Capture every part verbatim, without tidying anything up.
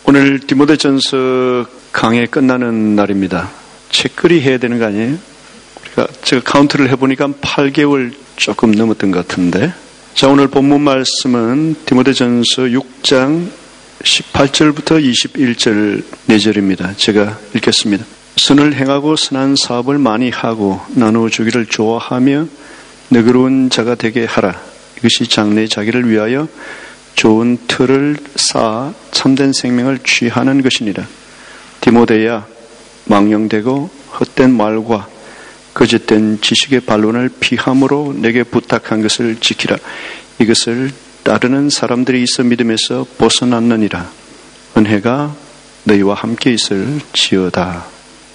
오늘 디모데전서 강의 끝나는 날입니다. 책거리 해야 되는 거 아니에요? 우리가 제가 카운트를 해보니까 팔 개월 조금 넘었던 것 같은데. 자, 오늘 본문 말씀은 디모데전서 육 장 십팔 절부터 이십일 절 네 절입니다. 제가 읽겠습니다. 선을 행하고 선한 사업을 많이 하고 나누어 주기를 좋아하며 너그러운 자가 되게 하라. 이것이 장래의 자기를 위하여 좋은 틀을 쌓아 참된 생명을 취하는 것이니라. 디모데야, 망령되고 헛된 말과 거짓된 지식의 반론을 피함으로 내게 부탁한 것을 지키라. 이것을 따르는 사람들이 있어 믿음에서 벗어났느니라. 은혜가 너희와 함께 있을 지어다.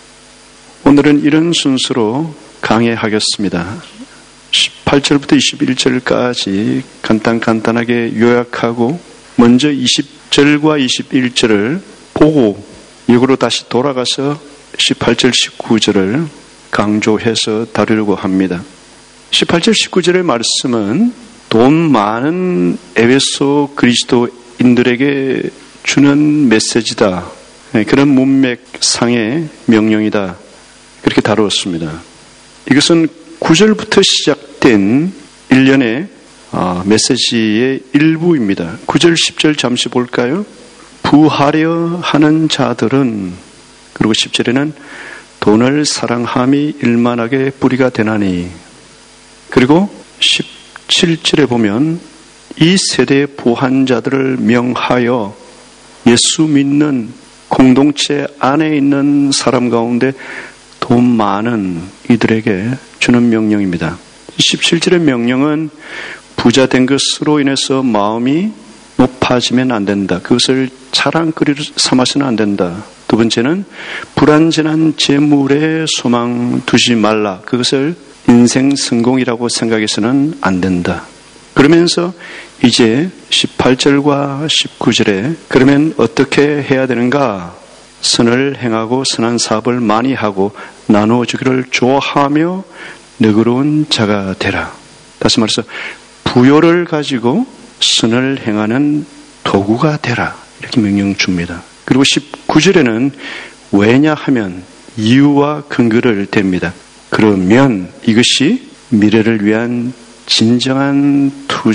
오늘은 이런 순서로 강해하겠습니다. 십팔 절부터 이십일 절까지 간단간단하게 요약하고 먼저 이십 절과 이십일 절을 보고 역으로 다시 돌아가서 십팔 절 십구 절을 강조해서 다루려고 합니다. 십팔 절 십구 절의 말씀은 돈 많은 에베소 그리스도인들에게 주는 메시지다. 그런 문맥상의 명령이다. 그렇게 다루었습니다. 이것은 구 절부터 시작된 일련의 메시지의 일부입니다. 구 절, 십 절 잠시 볼까요? 부하려 하는 자들은, 그리고 십 절에는 돈을 사랑함이 일만하게 뿌리가 되나니, 그리고 십칠 절에 보면 이 세대의 부한 자들을 명하여 예수 믿는 공동체 안에 있는 사람 가운데 돈 많은 이들에게 주는 명령입니다. 십칠 절의 명령은 부자 된 것으로 인해서 마음이 높아지면 안 된다. 그것을 자랑거리로 삼아서는 안 된다. 두 번째는 불완전한 재물에 소망 두지 말라. 그것을 인생 성공이라고 생각해서는 안 된다. 그러면서 이제 십팔 절과 십구 절에 그러면 어떻게 해야 되는가? 선을 행하고 선한 사업을 많이 하고 나누어 주기를 좋아하며 너그러운 자가 되라. 다시 말해서 부요를 가지고 선을 행하는 도구가 되라. 이렇게 명령 줍니다. 그리고 십구 절에는 왜냐하면 이유와 근거를 댑니다. 그러면 이것이 미래를 위한 진정한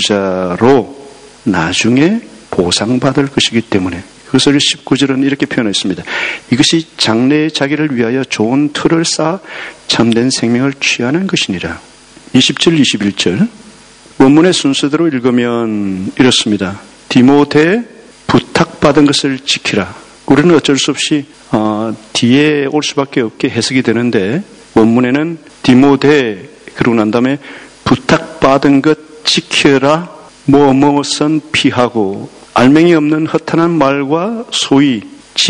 투자로 나중에 보상받을 것이기 때문에 그것을 십구 절은 이렇게 표현했습니다. 이것이 장래의 자기를 위하여 좋은 틀을 쌓아 참된 생명을 취하는 것이니라. 이십 절, 이십일 절 원문의 순서대로 읽으면 이렇습니다. 디모데 부탁받은 것을 지키라. 우리는 어쩔 수 없이 어, 뒤에 올 수밖에 없게 해석이 되는데 원문에는 디모데 그러고 난 다음에 부탁받은 것 지켜라. 뭐 무엇은 피하고 알맹이 없는 허탄한 말과 소위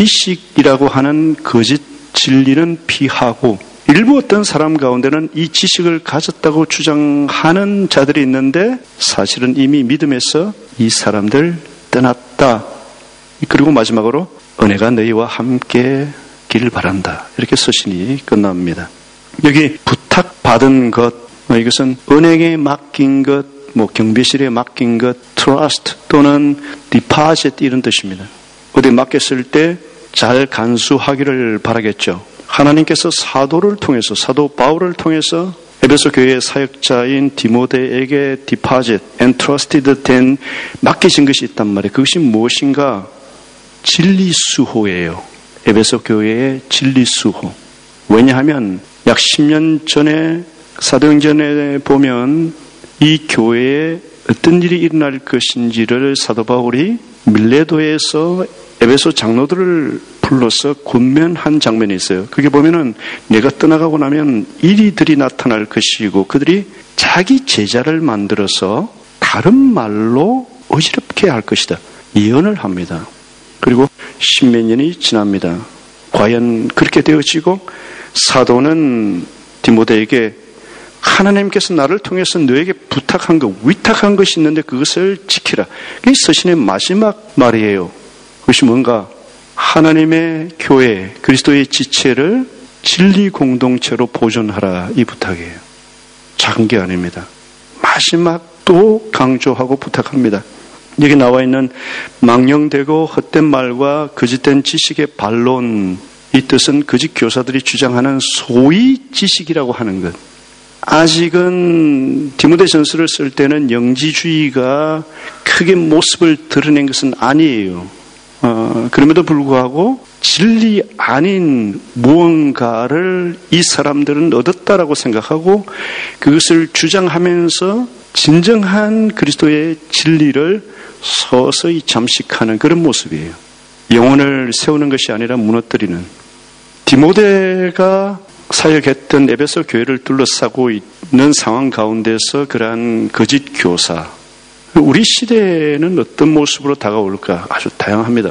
지식이라고 하는 거짓 진리는 피하고 일부 어떤 사람 가운데는 이 지식을 가졌다고 주장하는 자들이 있는데 사실은 이미 믿음에서 이 사람들 떠났다. 그리고 마지막으로 은혜가 너희와 함께 길 바란다. 이렇게 서신이 끝납니다. 여기 부탁받은 것, 이것은 은행에 맡긴 것, 뭐 경비실에 맡긴 것, trust 또는 deposit 이런 뜻입니다. 어디 맡겼을 때 잘 간수하기를 바라겠죠. 하나님께서 사도를 통해서, 사도 바울을 통해서 에베소 교회의 사역자인 디모데에게 deposit, entrusted 된 맡기신 것이 있단 말이에요. 그것이 무엇인가? 진리수호예요. 에베소 교회의 진리수호. 왜냐하면 약 십 년 전에 사도행전에 보면 이 교회에 어떤 일이 일어날 것인지를 사도 바울이 밀레도에서 에베소 장로들을 불러서 권면한 장면이 있어요. 그게 보면은 내가 떠나가고 나면 이리들이 나타날 것이고 그들이 자기 제자를 만들어서 다른 말로 어지럽게 할 것이다. 예언을 합니다. 그리고 십몇 년이 지납니다. 과연 그렇게 되어지고 사도는 디모데에게 하나님께서 나를 통해서 너에게 부탁한 것, 위탁한 것이 있는데 그것을 지키라. 그게 서신의 마지막 말이에요. 그것이 뭔가? 하나님의 교회, 그리스도의 지체를 진리 공동체로 보존하라 이 부탁이에요. 작은 게 아닙니다. 마지막 또 강조하고 부탁합니다. 여기 나와 있는 망령되고 헛된 말과 거짓된 지식의 반론, 이 뜻은 거짓 교사들이 주장하는 소위 지식이라고 하는 것. 아직은 디모데전서를 쓸 때는 영지주의가 크게 모습을 드러낸 것은 아니에요. 어, 그럼에도 불구하고 진리 아닌 무언가를 이 사람들은 얻었다라고 생각하고 그것을 주장하면서 진정한 그리스도의 진리를 서서히 잠식하는 그런 모습이에요. 영혼을 세우는 것이 아니라 무너뜨리는. 디모데가 사역했던 에베소 교회를 둘러싸고 있는 상황 가운데서 그러한 거짓 교사, 우리 시대에는 어떤 모습으로 다가올까? 아주 다양합니다.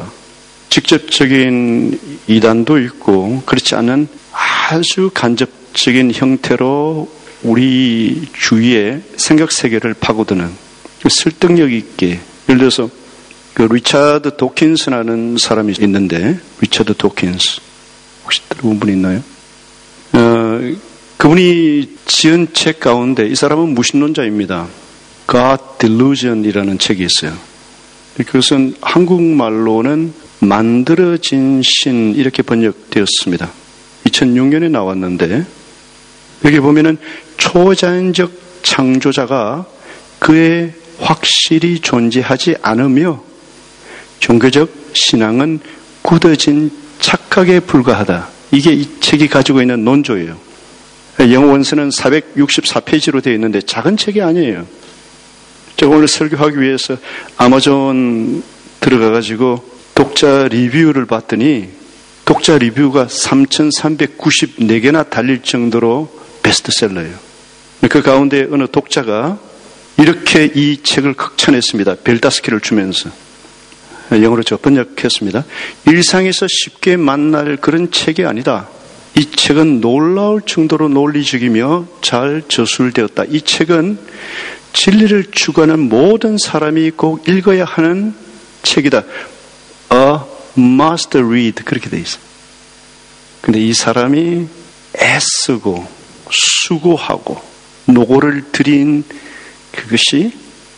직접적인 이단도 있고 그렇지 않은 아주 간접적인 형태로 우리 주위의 생각 세계를 파고드는 설득력 있게, 예를 들어서 그 리차드 도킨스라는 사람이 있는데, 리차드 도킨스 혹시 들어본 분 있나요? 어, 그분이 지은 책 가운데 이 사람은 무신론자입니다. God Delusion이라는 책이 있어요. 그것은 한국말로는 만들어진 신 이렇게 번역되었습니다. 이천육 년에 나왔는데 여기 보면은 초자연적 창조자가 그의 확실히 존재하지 않으며 종교적 신앙은 굳어진 착각에 불과하다. 이게 이 책이 가지고 있는 논조예요. 영어 원서는 사백육십사 페이지로 되어 있는데 작은 책이 아니에요. 제가 오늘 설교하기 위해서 아마존 들어가가지고 독자 리뷰를 봤더니 독자 리뷰가 삼천삼백구십사 개나 달릴 정도로 베스트셀러예요. 그 가운데 어느 독자가 이렇게 이 책을 극찬했습니다. 별 다섯 개를 주면서. 영어로 제가 번역했습니다. 일상에서 쉽게 만날 그런 책이 아니다. 이 책은 놀라울 정도로 논리적이며 잘 저술되었다. 이 책은 진리를 추구하는 모든 사람이 꼭 읽어야 하는 책이다. A must read. 그렇게 돼 있어요. 근데 이 사람이 애쓰고 수고하고 노고를 들인 그것이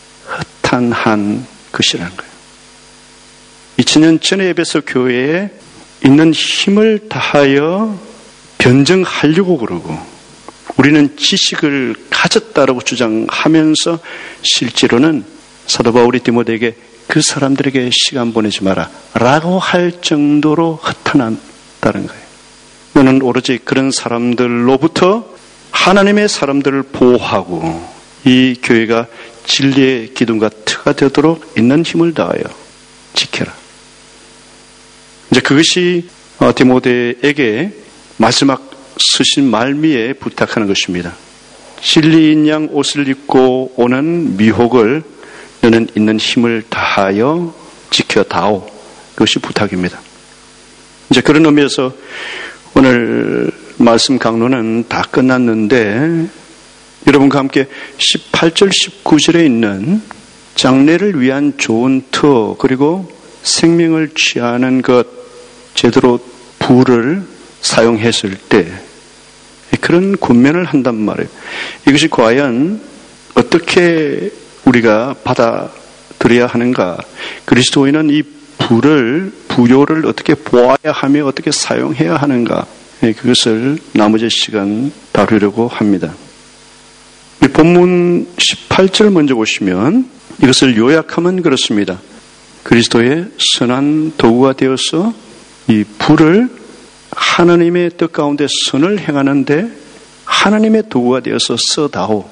허탄한 것이라는 거예요. 이천 년 전에 에베소 교회에 있는 힘을 다하여 변증하려고 그러고 우리는 지식을 가졌다라고 주장하면서 실제로는 사도 바울이 디모데에게 그 사람들에게 시간 보내지 마라 라고 할 정도로 허탄하다는 거예요. 너는 오로지 그런 사람들로부터 하나님의 사람들을 보호하고 이 교회가 진리의 기둥과 터가 되도록 있는 힘을 다하여 지켜라. 이제 그것이 디모데에게 마지막 쓰신 말미에 부탁하는 것입니다. 진리인 양 옷을 입고 오는 미혹을 너는 있는 힘을 다하여 지켜다오. 그것이 부탁입니다. 이제 그런 의미에서 오늘 말씀 강론은 다 끝났는데 여러분과 함께 십팔 절 십구 절에 있는 장래를 위한 좋은 터 그리고 생명을 취하는 것 제대로 불을 사용했을 때 그런 군면을 한단 말이에요. 이것이 과연 어떻게 우리가 받아들여야 하는가? 그리스도인은 이 불을 부요를 어떻게 보아야 하며 어떻게 사용해야 하는가? 그것을 나머지 시간 다루려고 합니다. 본문 십팔 절 먼저 보시면 이것을 요약하면 그렇습니다. 그리스도의 선한 도구가 되어서 이 불을 하나님의 뜻 가운데 선을 행하는데 하나님의 도구가 되어서 써다오.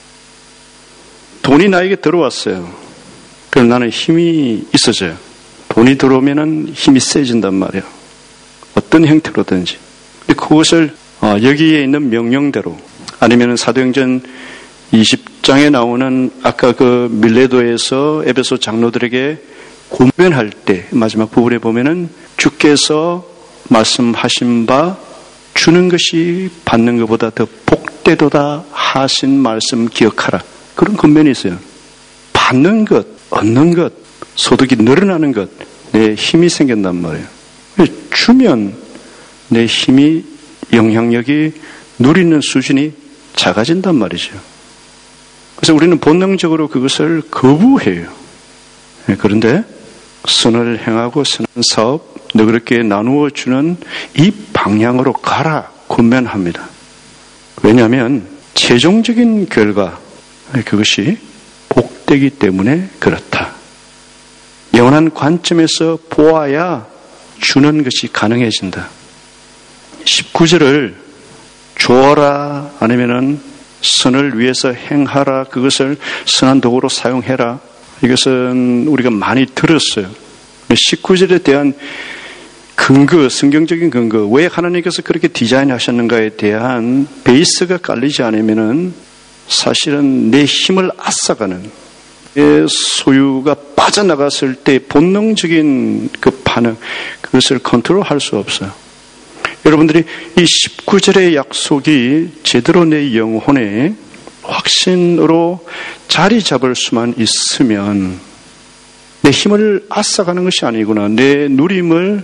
돈이 나에게 들어왔어요. 그럼 나는 힘이 있어져요. 돈이 들어오면 힘이 세진단 말이에요. 어떤 형태로든지. 그것을 여기에 있는 명령대로 아니면 사도행전 이십 장에 나오는 아까 그 밀레도에서 에베소 장로들에게 권면할 때 마지막 부분에 보면은 주께서 말씀하신 바 주는 것이 받는 것보다 더 복되도다 하신 말씀 기억하라. 그런 권면이 있어요. 받는 것, 얻는 것, 소득이 늘어나는 것, 내 힘이 생긴단 말이에요. 주면 내 힘이 영향력이 누리는 수준이 작아진단 말이죠. 그래서 우리는 본능적으로 그것을 거부해요. 그런데 선을 행하고 선한 사업, 너그럽게 나누어 주는 이 방향으로 가라 권면합니다. 왜냐하면 최종적인 결과, 그것이 복되기 때문에 그렇다. 영원한 관점에서 보아야 주는 것이 가능해진다. 십구 절을 주어라, 아니면은 선을 위해서 행하라, 그것을 선한 도구로 사용해라, 이것은 우리가 많이 들었어요. 십구 절에 대한 근거, 성경적인 근거, 왜 하나님께서 그렇게 디자인하셨는가에 대한 베이스가 깔리지 않으면은 사실은 내 힘을 앗아가는, 내 소유가 빠져나갔을 때 본능적인 그 반응, 그것을 컨트롤할 수 없어요. 여러분들이 이 십구 절의 약속이 제대로 내 영혼에 확신으로 자리 잡을 수만 있으면 내 힘을 앗아가는 것이 아니구나, 내 누림을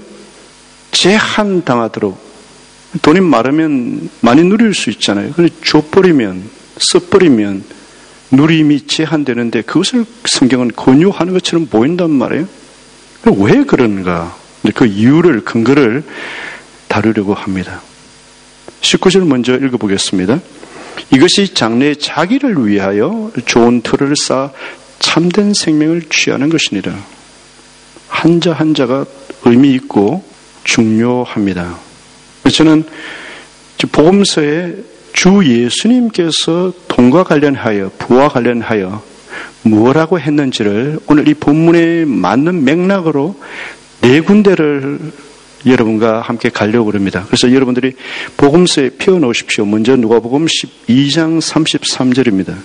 제한당하도록, 돈이 많으면 많이 누릴 수 있잖아요. 그런데 줘버리면, 써버리면 누림이 제한되는데 그것을 성경은 권유하는 것처럼 보인단 말이에요. 왜 그런가? 그 이유를, 근거를 다루려고 합니다. 십구 절 먼저 읽어보겠습니다. 이것이 장래의 자기를 위하여 좋은 틀을 쌓아 참된 생명을 취하는 것이니라. 한자 한자가 의미 있고 중요합니다. 저는 복음서에 주 예수님께서 돈과 관련하여, 부와 관련하여 무엇라고 했는지를 오늘 이 본문에 맞는 맥락으로 네 군데를 여러분과 함께 가려고 합니다. 그래서 여러분들이 복음서에 펴놓으십시오. 먼저 누가복음 십이 장 삼십삼 절입니다.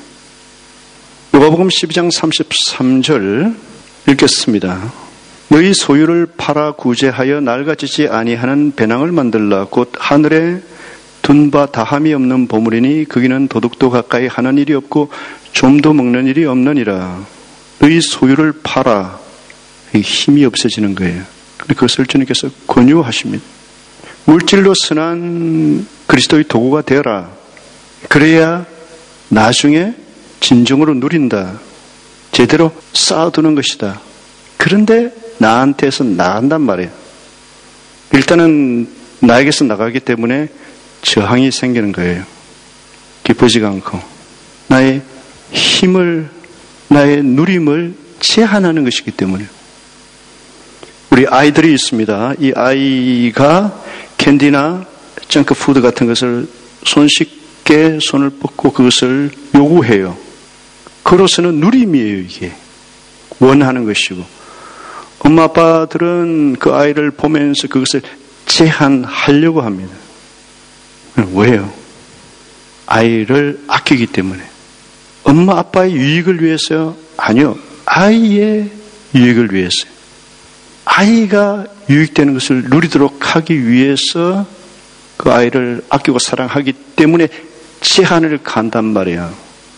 누가복음 십이 장 삼십삼 절 읽겠습니다. 너희 소유를 팔아 구제하여 낡아지지 아니하는 배낭을 만들라. 곧 하늘에 둔 바 다함이 없는 보물이니 거기는 도둑도 가까이 하는 일이 없고 좀도 먹는 일이 없느니라. 너희 소유를 팔아. 힘이 없어지는 거예요. 그것을 주님께서 권유하십니다. 물질로 선한 그리스도의 도구가 되어라. 그래야 나중에 진정으로 누린다. 제대로 쌓아두는 것이다. 그런데 나한테서 나간단 말이에요. 일단은 나에게서 나가기 때문에 저항이 생기는 거예요. 기쁘지가 않고 나의 힘을, 나의 누림을 제한하는 것이기 때문에. 우리 아이들이 있습니다. 이 아이가 캔디나 정크푸드 같은 것을 손쉽게 손을 뻗고 그것을 요구해요. 그로서는 누림이에요. 이게 원하는 것이고, 엄마 아빠들은 그 아이를 보면서 그것을 제한하려고 합니다. 왜요? 아이를 아끼기 때문에. 엄마 아빠의 유익을 위해서요? 아니요. 아이의 유익을 위해서요. 아이가 유익되는 것을 누리도록 하기 위해서 그 아이를 아끼고 사랑하기 때문에 제한을 간단 말이에요.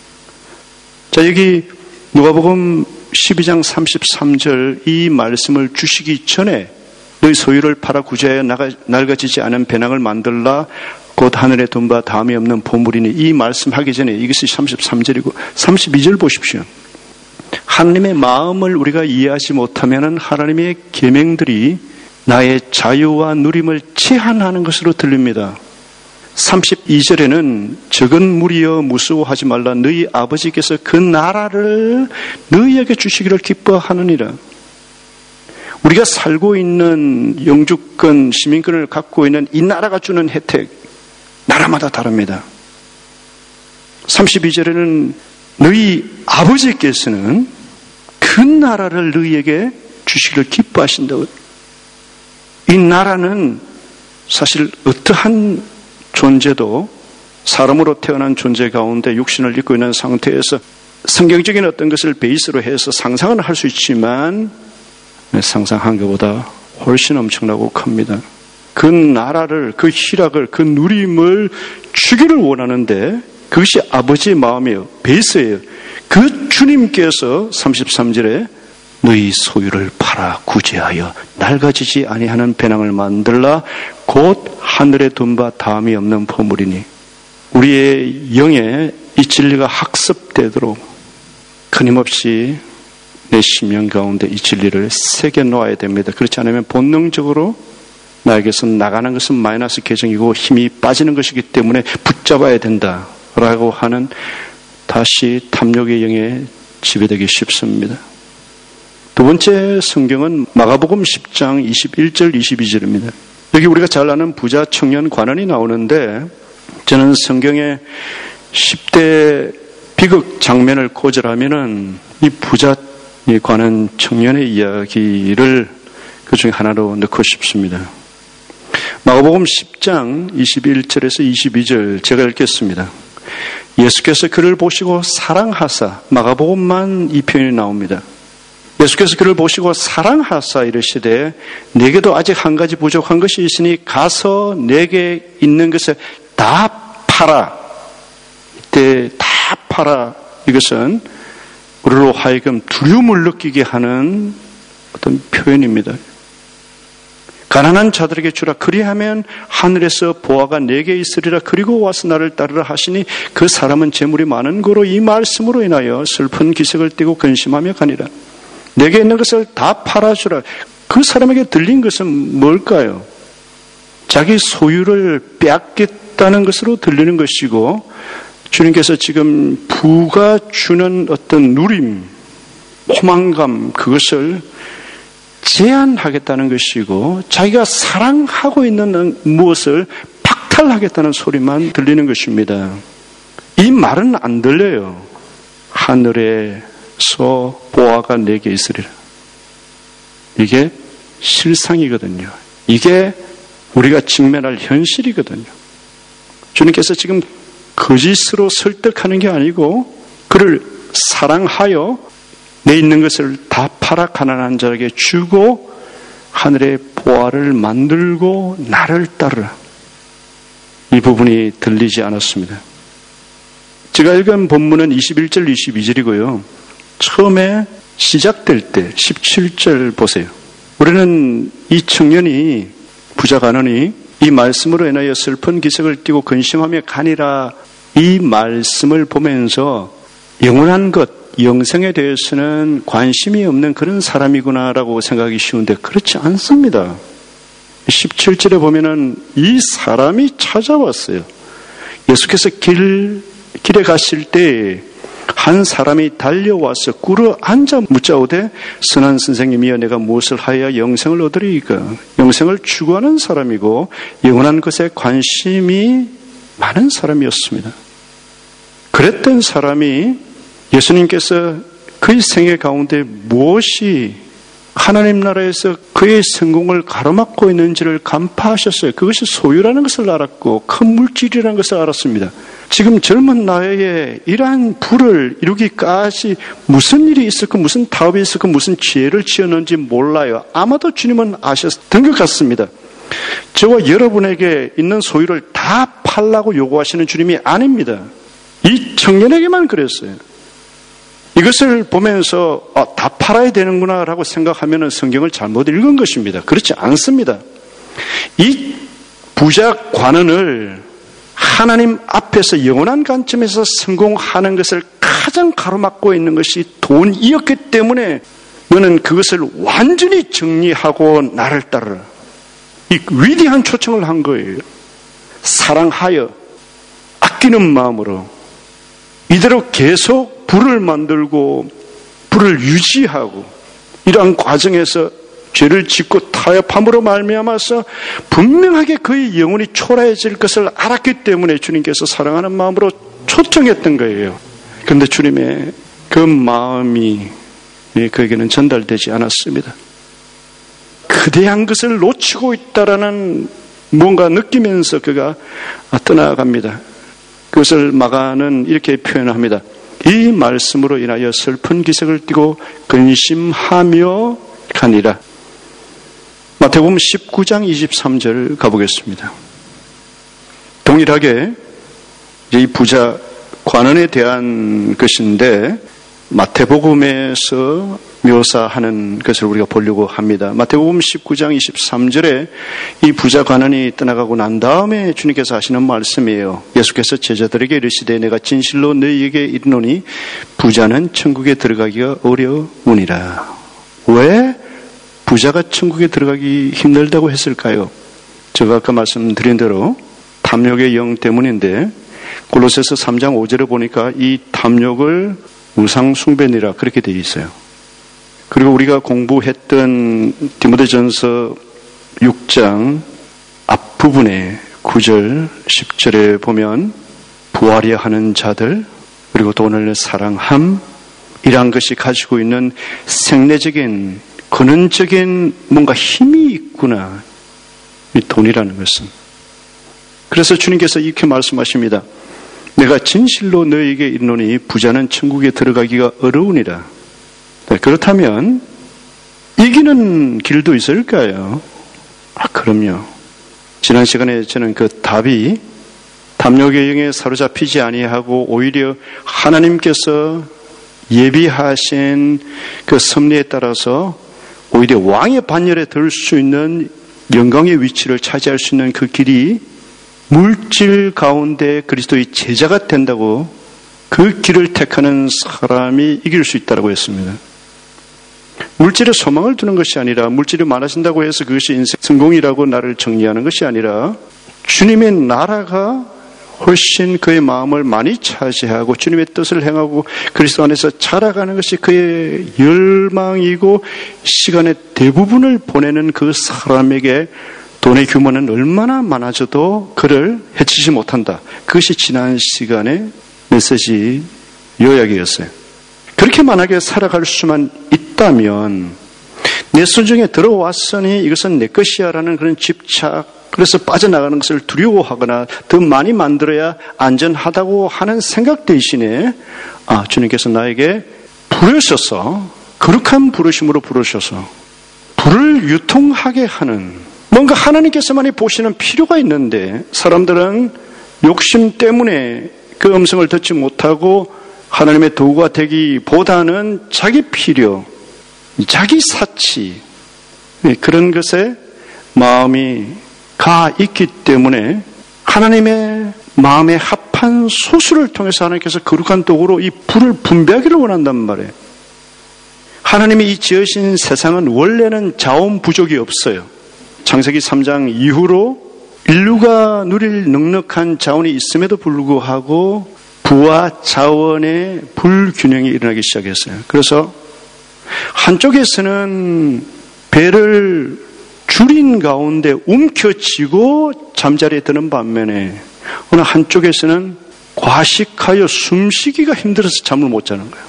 자, 여기 누가복음 십이 장 삼십삼 절 이 말씀을 주시기 전에 너희 소유를 팔아 구제하여 낡아지지 않은 배낭을 만들라. 곧 하늘에 둔 바 다함이 없는 보물이니, 이 말씀하기 전에 이것이 삼십삼 절이고 삼십이 절 보십시오. 하나님의 마음을 우리가 이해하지 못하면 하나님의 계명들이 나의 자유와 누림을 제한하는 것으로 들립니다. 삼십이 절에는 적은 무리여 무서워하지 말라. 너희 아버지께서 그 나라를 너희에게 주시기를 기뻐하느니라. 우리가 살고 있는 영주권, 시민권을 갖고 있는 이 나라가 주는 혜택, 나라마다 다릅니다. 삼십이 절에는 너희 아버지께서는 그 나라를 너희에게 주시기를 기뻐하신다고. 이 나라는 사실 어떠한 존재도 사람으로 태어난 존재 가운데 육신을 입고 있는 상태에서 성경적인 어떤 것을 베이스로 해서 상상은 할 수 있지만 상상한 것보다 훨씬 엄청나고 큽니다. 그 나라를, 그 희락을, 그 누림을 주기를 원하는데 그것이 아버지의 마음이에요. 베이스예요. 그 주님께서 삼십삼 절에 너희 소유를 팔아 구제하여 낡아지지 아니하는 배낭을 만들라. 곧 하늘에 둔 바 다함이 없는 보물이니. 우리의 영에 이 진리가 학습되도록 끊임없이 내 심령 가운데 이 진리를 새겨 놓아야 됩니다. 그렇지 않으면 본능적으로 나에게서 나가는 것은 마이너스 계정이고 힘이 빠지는 것이기 때문에 붙잡아야 된다라고 하는 다시 탐욕의 영에 지배되기 쉽습니다. 두 번째 성경은 마가복음 십 장 이십일 절 이십이 절입니다. 여기 우리가 잘 아는 부자 청년 관원이 나오는데 저는 성경의 십 대 비극 장면을 고절하면은 이 부자 관원 청년의 이야기를 그 중에 하나로 넣고 싶습니다. 마가복음 십 장 이십일 절에서 이십이 절 제가 읽겠습니다. 예수께서 그를 보시고 사랑하사, 마가복음만 이 표현이 나옵니다. 예수께서 그를 보시고 사랑하사 이르시되 내게도 아직 한 가지 부족한 것이 있으니 가서 내게 있는 것을 다 팔아. 이때 다 팔아. 이것은 우리로 하여금 두려움을 느끼게 하는 어떤 표현입니다. 가난한 자들에게 주라. 그리하면 하늘에서 보화가 내게 있으리라. 그리고 와서 나를 따르라 하시니 그 사람은 재물이 많은 고로 이 말씀으로 인하여 슬픈 기색을 띠고 근심하며 가니라. 내게 있는 것을 다 팔아주라. 그 사람에게 들린 것은 뭘까요? 자기 소유를 빼앗겠다는 것으로 들리는 것이고, 주님께서 지금 부가 주는 어떤 누림, 포만감, 그것을 제한하겠다는 것이고, 자기가 사랑하고 있는 무엇을 박탈하겠다는 소리만 들리는 것입니다. 이 말은 안 들려요. 하늘에서 보화가 내게 있으리라. 이게 실상이거든요. 이게 우리가 직면할 현실이거든요. 주님께서 지금 거짓으로 설득하는 게 아니고 그를 사랑하여 내 있는 것을 다 팔아 가난한 자에게 주고 하늘의 보화를 만들고 나를 따르라. 이 부분이 들리지 않았습니다. 제가 읽은 본문은 이십일 절 이십이 절이고요. 처음에 시작될 때 십칠 절 보세요. 우리는 이 청년이 부자 가난이 이 말씀으로 인하여 슬픈 기색을 띠고 근심하며 가니라 이 말씀을 보면서 영원한 것, 영생에 대해서는 관심이 없는 그런 사람이구나라고 생각하기 쉬운데 그렇지 않습니다. 십칠 절에 보면은 이 사람이 찾아왔어요. 예수께서 길, 길에 가실 때 한 사람이 달려와서 꿇어 앉아 묻자오되 선한 선생님이여 내가 무엇을 하여야 영생을 얻으리이까. 영생을 추구하는 사람이고 영원한 것에 관심이 많은 사람이었습니다. 그랬던 사람이 예수님께서 그의 생애 가운데 무엇이 하나님 나라에서 그의 성공을 가로막고 있는지를 간파하셨어요. 그것이 소유라는 것을 알았고 큰 물질이라는 것을 알았습니다. 지금 젊은 나이에 이러한 부를 이루기까지 무슨 일이 있었고 무슨 타협이 있었고 무슨 지혜를 지었는지 몰라요. 아마도 주님은 아셨던 것 같습니다. 저와 여러분에게 있는 소유를 다 팔라고 요구하시는 주님이 아닙니다. 이 청년에게만 그랬어요. 이것을 보면서 아, 다 팔아야 되는구나 라고 생각하면 성경을 잘못 읽은 것입니다. 그렇지 않습니다. 이 부자 관원을 하나님 앞에서 영원한 관점에서 성공하는 것을 가장 가로막고 있는 것이 돈이었기 때문에 너는 그것을 완전히 정리하고 나를 따르라. 이 위대한 초청을 한 거예요. 사랑하여 아끼는 마음으로 이대로 계속 부를 만들고 부를 유지하고 이러한 과정에서 죄를 짓고 타협함으로 말미암아서 분명하게 그의 영혼이 초라해질 것을 알았기 때문에 주님께서 사랑하는 마음으로 초청했던 거예요. 그런데 주님의 그 마음이 그에게는 전달되지 않았습니다. 거대한 것을 놓치고 있다라는 뭔가 느끼면서 그가 떠나갑니다. 그것을 마가는 이렇게 표현합니다. 이 말씀으로 인하여 슬픈 기색을 띠고 근심하며 가니라. 마태복음 십구 장 이십삼 절 가보겠습니다. 동일하게 이 부자 관원에 대한 것인데 마태복음에서 묘사하는 것을 우리가 보려고 합니다. 마태복음 십구 장 이십삼 절에 이 부자 관원이 떠나가고 난 다음에 주님께서 하시는 말씀이에요. 예수께서 제자들에게 이르시되 내가 진실로 너희에게 이르노니 부자는 천국에 들어가기가 어려우니라. 왜 부자가 천국에 들어가기 힘들다고 했을까요? 제가 아까 말씀드린 대로 탐욕의 영 때문인데 골로새서 삼 장 오 절에 보니까 이 탐욕을 우상 숭배니라 그렇게 되어 있어요. 그리고 우리가 공부했던 디모데전서 육 장 앞부분에 구 절, 십 절에 보면 부하려 하는 자들 그리고 돈을 사랑함 이란 것이 가지고 있는 생내적인 근원적인 뭔가 힘이 있구나. 이 돈이라는 것은. 그래서 주님께서 이렇게 말씀하십니다. 내가 진실로 너희에게 이르노니 부자는 천국에 들어가기가 어려우니라. 그렇다면 이기는 길도 있을까요? 아, 그럼요. 지난 시간에 저는 그 답이 탐욕의 영에 사로잡히지 아니하고 오히려 하나님께서 예비하신 그 섭리에 따라서 오히려 왕의 반열에 들 수 있는 영광의 위치를 차지할 수 있는 그 길이 물질 가운데 그리스도의 제자가 된다고 그 길을 택하는 사람이 이길 수 있다고 했습니다. 물질에 소망을 두는 것이 아니라 물질이 많아진다고 해서 그것이 인생 성공이라고 나를 정리하는 것이 아니라 주님의 나라가 훨씬 그의 마음을 많이 차지하고 주님의 뜻을 행하고 그리스도 안에서 자라가는 것이 그의 열망이고 시간의 대부분을 보내는 그 사람에게 돈의 규모는 얼마나 많아져도 그를 해치지 못한다. 그것이 지난 시간의 메시지 요약이었어요. 그렇게 만약에 살아갈 수만 있다면 내 순종에 들어왔으니 이것은 내 것이야 라는 그런 집착, 그래서 빠져나가는 것을 두려워하거나 더 많이 만들어야 안전하다고 하는 생각 대신에 아, 주님께서 나에게 부르셔서 거룩한 부르심으로 부르셔서 불을 유통하게 하는 뭔가 하나님께서만이 보시는 필요가 있는데 사람들은 욕심 때문에 그 음성을 듣지 못하고 하나님의 도구가 되기보다는 자기 필요, 자기 사치 그런 것에 마음이 가 있기 때문에 하나님의 마음에 합한 소수를 통해서 하나님께서 거룩한 도구로 이 불을 분배하기를 원한단 말이에요. 하나님이 이 지으신 세상은 원래는 자원 부족이 없어요. 창세기 삼 장 이후로 인류가 누릴 넉넉한 자원이 있음에도 불구하고 부와 자원의 불균형이 일어나기 시작했어요. 그래서 한쪽에서는 배를 줄인 가운데 움켜쥐고 잠자리에 드는 반면에 어느 한쪽에서는 과식하여 숨쉬기가 힘들어서 잠을 못 자는 거예요.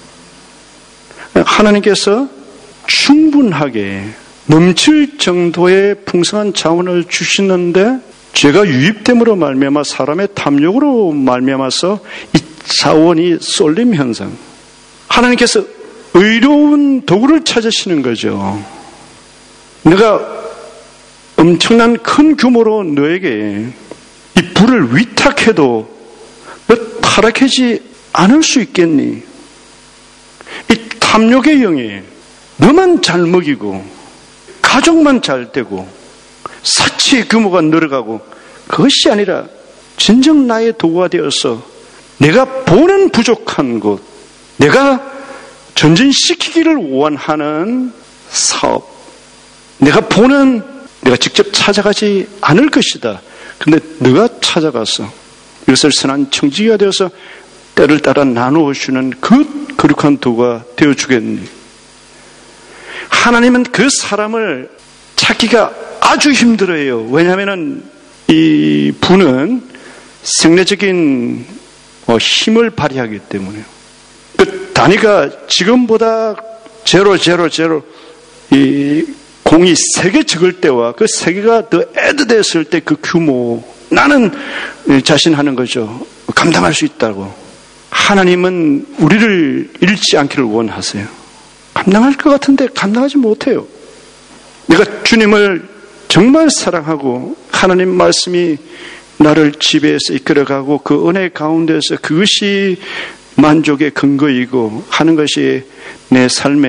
하나님께서 충분하게 넘칠 정도의 풍성한 자원을 주시는데 죄가 유입됨으로 말미암아 사람의 탐욕으로 말미암아서 이 자원이 쏠림 현상. 하나님께서 의로운 도구를 찾으시는 거죠. 내가 엄청난 큰 규모로 너에게 이 불을 위탁해도 너 타락하지 않을 수 있겠니? 이 탐욕의 영이 너만 잘 먹이고 가족만 잘 되고 사치의 규모가 늘어가고 그것이 아니라 진정 나의 도구가 되어서 내가 보는 부족한 곳, 내가 전진시키기를 원하는 사업, 내가 보는 내가 직접 찾아가지 않을 것이다. 그런데 네가 찾아가서 이것을 선한 청지기가 되어서 때를 따라 나누어 주는 그 거룩한 도구가 되어주겠니? 하나님은 그 사람을 찾기가 아주 힘들어요. 왜냐하면 이 분은 생리적인 힘을 발휘하기 때문에요. 그 단위가 지금보다 제로 제로 제로 이 공이 세 개 적을 때와 그 세 개가 더 애드됐을 때 그 규모 나는 자신하는 거죠. 감당할 수 있다고. 하나님은 우리를 잃지 않기를 원하세요. 감당할 것 같은데 감당하지 못해요. 내가 주님을 정말 사랑하고 하나님 말씀이 나를 지배해서 이끌어가고 그 은혜 가운데서 그것이 만족의 근거이고 하는 것이 내 삶의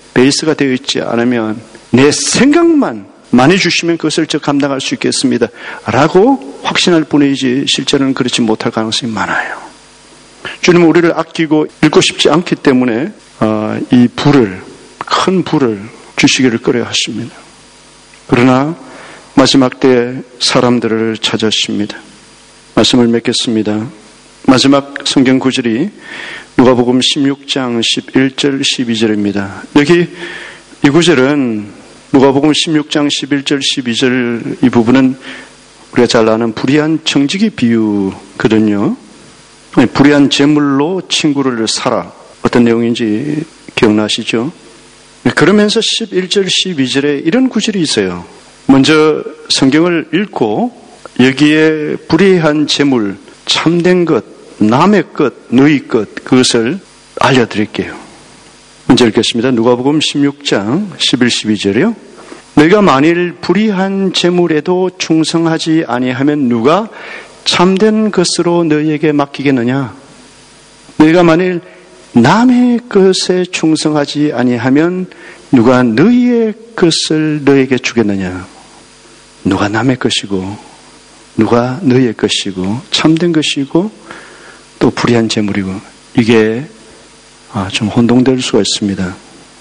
베이스가 되어 있지 않으면 내 생각만 많이 주시면 그것을 저 감당할 수 있겠습니다 라고 확신할 뿐이지 실제로는 그렇지 못할 가능성이 많아요. 주님은 우리를 아끼고 잃고 싶지 않기 때문에 이 불을, 큰 불을 주시기를 꺼려 하십니다. 그러나 마지막 때 사람들을 찾으십니다. 말씀을 맺겠습니다. 마지막 성경 구절이 누가복음 십육 장 십일 절 십이 절입니다. 여기 이 구절은 누가복음 십육 장 십일 절 십이 절 이 부분은 우리가 잘 아는 불의한 청지기 비유거든요. 불의한 재물로 친구를 사라. 어떤 내용인지 기억나시죠? 그러면서 십일 절 십이 절에 이런 구절이 있어요. 먼저 성경을 읽고 여기에 불의한 재물, 참된 것, 남의 것, 너희 것, 그것을 알려드릴게요. 먼저 읽겠습니다. 누가복음 십육 장 십일, 십이 절이요. 너희가 만일 불의한 재물에도 충성하지 아니하면 누가 참된 것으로 너희에게 맡기겠느냐? 너희가 만일 남의 것에 충성하지 아니하면 누가 너희의 것을 너희에게 주겠느냐? 누가 남의 것이고 누가 너희의 것이고 참된 것이고 또 불의한 재물이고 이게 좀 혼동될 수가 있습니다.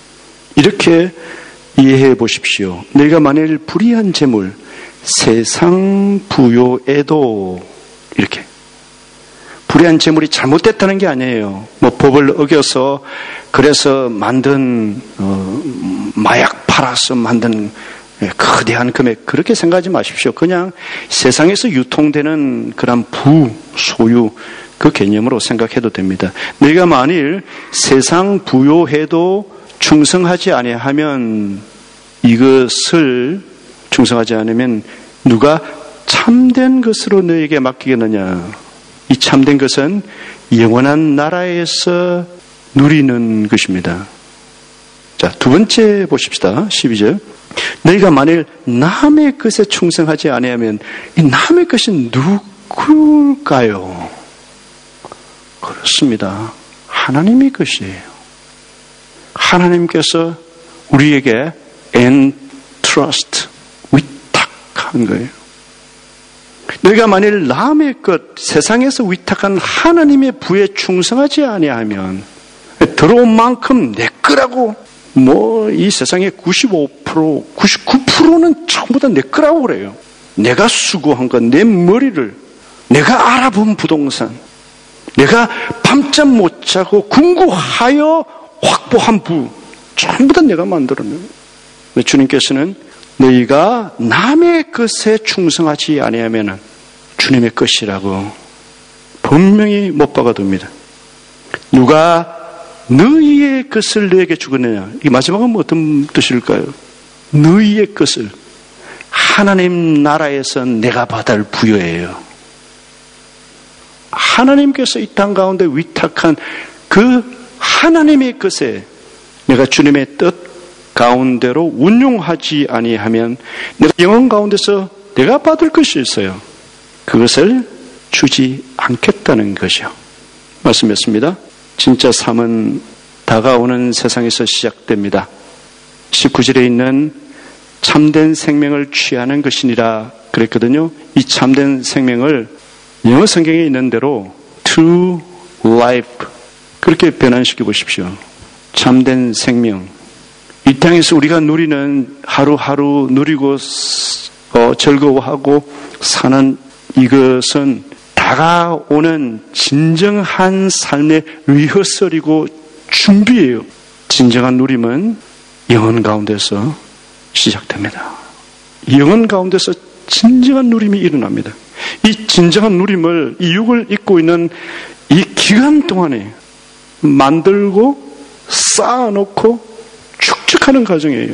이렇게 이해해 보십시오. 너희가 만일 불의한 재물, 세상 부요에도 이렇게 불의한 재물이 잘못됐다는 게 아니에요. 뭐 법을 어겨서 그래서 만든 어, 마약 팔아서 만든 거대한 금액 그렇게 생각하지 마십시오. 그냥 세상에서 유통되는 그런 부, 소유 그 개념으로 생각해도 됩니다. 너희가 만일 세상 부요해도 충성하지 아니하면 이것을 충성하지 않으면 누가 참된 것으로 너희에게 맡기겠느냐? 이 참된 것은 영원한 나라에서 누리는 것입니다. 자, 두 번째 보십시다. 십이 절. 너희가 만일 남의 것에 충성하지 아니하면 이 남의 것이 누굴까요? 그렇습니다. 하나님의 것이에요. 하나님께서 우리에게 entrust, 위탁한 거예요. 너희가 만일 남의 것, 세상에서 위탁한 하나님의 부에 충성하지 아니하면 들어온 만큼 내 거라고 뭐 이 세상의 구십오 퍼센트, 구십구 퍼센트는 전부 다 내 거라고 그래요. 내가 수고한 것, 내 머리를, 내가 알아본 부동산, 내가 밤잠 못 자고 궁구하여 확보한 부, 전부 다 내가 만들었네요. 주님께서는 너희가 남의 것에 충성하지 아니하면 주님의 것이라고 분명히 못 박아둡니다. 누가 너희의 것을 너에게 주겠느냐? 이 마지막은 어떤 뜻일까요? 너희의 것을 하나님 나라에서 내가 받을 부여예요. 하나님께서 이 땅 가운데 위탁한 그 하나님의 것에 내가 주님의 뜻 가운데로 운용하지 아니하면 내가 영혼 가운데서 내가 받을 것이 있어요. 그것을 주지 않겠다는 것이요. 말씀했습니다. 진짜 삶은 다가오는 세상에서 시작됩니다. 십구 절에 있는 참된 생명을 취하는 것이니라 그랬거든요. 이 참된 생명을 영어 성경에 있는 대로 true life 그렇게 변환시켜 보십시오. 참된 생명. 이 땅에서 우리가 누리는 하루하루 누리고 어, 즐거워하고 사는 이것은 다가오는 진정한 삶의 리허설이고 준비예요. 진정한 누림은 영혼 가운데서 시작됩니다. 영혼 가운데서 진정한 누림이 일어납니다. 이 진정한 누림을 이 육을 입고 있는 이 기간 동안에 만들고 쌓아놓고 축적하는 과정이에요.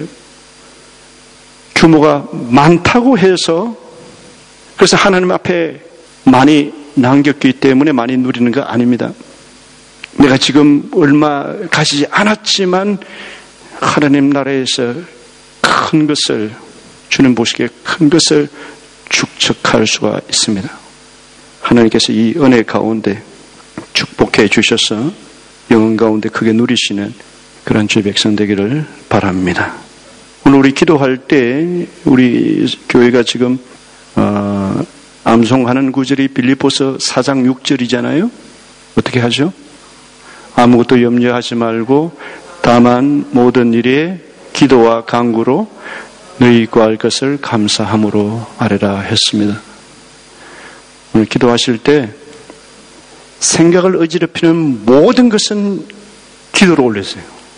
규모가 많다고 해서 그래서 하나님 앞에 많이 남겼기 때문에 많이 누리는 거 아닙니다. 내가 지금 얼마 가지지 않았지만 하나님 나라에서 큰 것을 주님 보시기에 큰 것을 축적할 수가 있습니다. 하나님께서 이 은혜 가운데 축복해 주셔서 영혼 가운데 크게 누리시는 그런 주의 백성 되기를 바랍니다. 오늘 우리 기도할 때 우리 교회가 지금 어, 암송하는 구절이 빌립보서 사 장 육 절이잖아요. 어떻게 하죠? 아무것도 염려하지 말고 다만 모든 일에 기도와 간구로 너희 구할 것을 감사함으로 아뢰라 했습니다. 오늘 기도하실 때 생각을 어지럽히는 모든 것은 기도로 올리세요.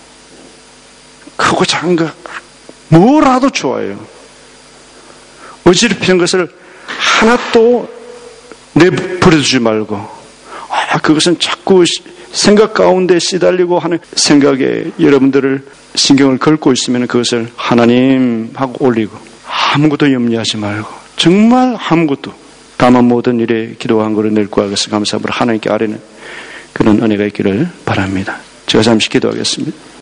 크고 작은 것 뭐라도 좋아요. 어지럽히는 것을 하나도 내버려두지 말고 아, 그것은 자꾸 생각 가운데 시달리고 하는 생각에 여러분들을 신경을 걸고 있으면 그것을 하나님 하고 올리고 아무것도 염려하지 말고 정말 아무것도 다만 모든 일에 기도한 거를 낼 구할 것을 감사함으로 하나님께 아뢰는 그런 은혜가 있기를 바랍니다. 제가 잠시 기도하겠습니다.